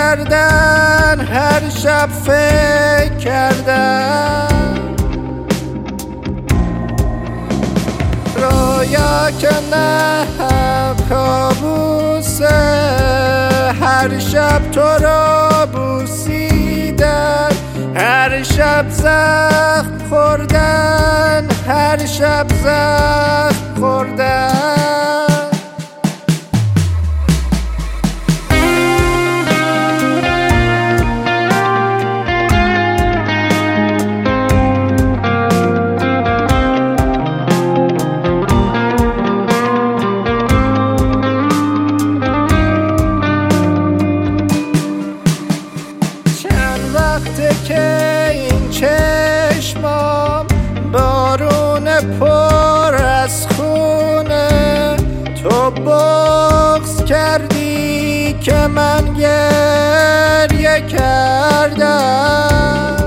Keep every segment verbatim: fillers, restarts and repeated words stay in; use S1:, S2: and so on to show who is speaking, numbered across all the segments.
S1: کردن هر شب فکر کردن رویا که نه کابوسه هر شب تو را بوسیدن هر شب زخم خوردن هر شب زخم خوردن که این چشمام بارون پر از خونه تو بغض کردی که من گریه کردم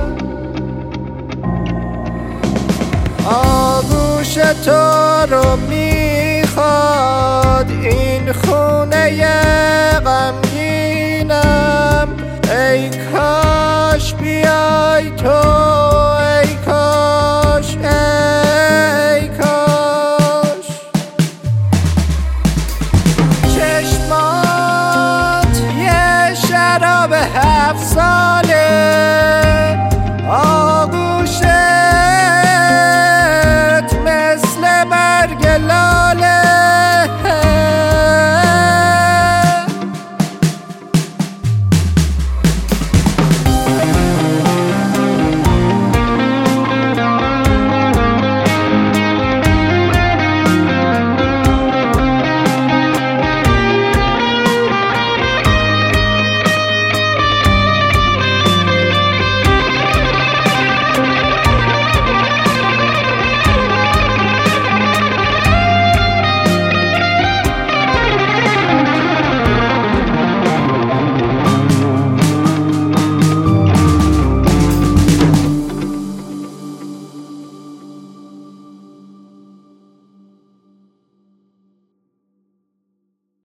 S1: آغوش تو رو میخواد این خونه غمگینم ای کاش بیای تو ای کاش ای کاش چشمات یه شراب هفت ساله